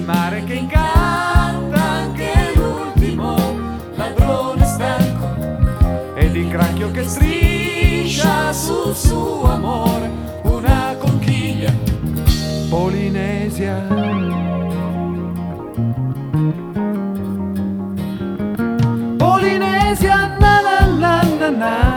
il mare che incanta anche l'ultimo ladrone stanco, ed il granchio che striscia sul suo amore una conchiglia polinesia. Polinesia, na na na na na.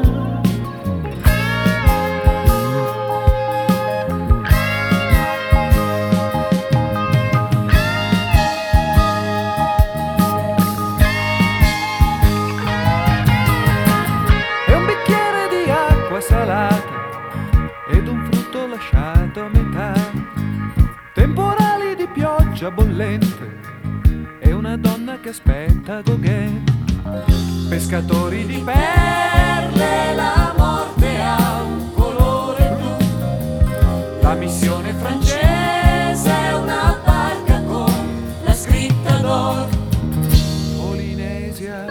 Salata ed un frutto lasciato a metà, temporali di pioggia bollente e una donna che aspetta Gauguin, pescatori di perle, la morte ha un colore blu, la missione francese è una barca con la scritta d'oro. Polinesia.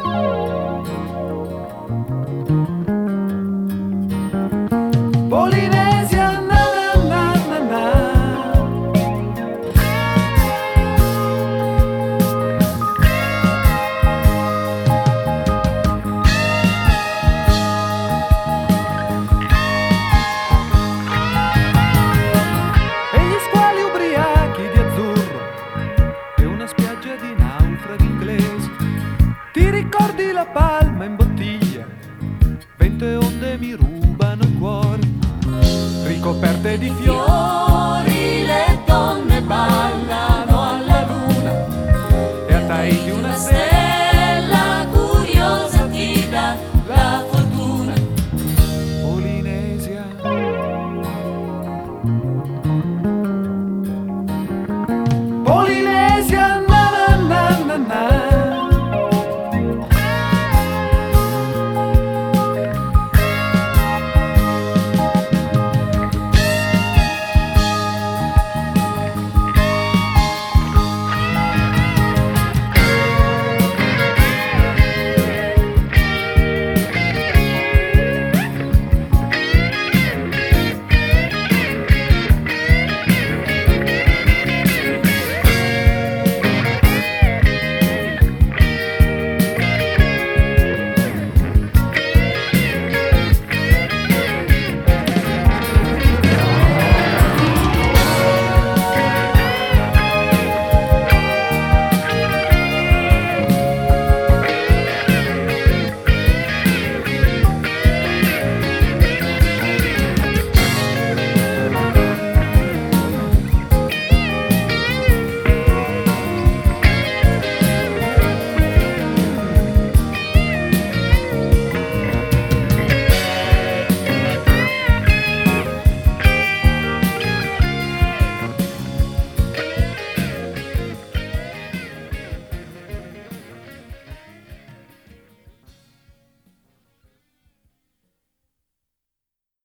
Polinesia, na na na na na. E gli squali ubriachi di azzurro e una spiaggia di naufraghi inglesi. Ti ricordi la palma in bottiglia? Vento e onde mi rubano il cuore. Ricoperte di fiori le donne ballano alla luna e a Tahiti una stella curiosa ti dà la fortuna. Polinesia. Polinesia.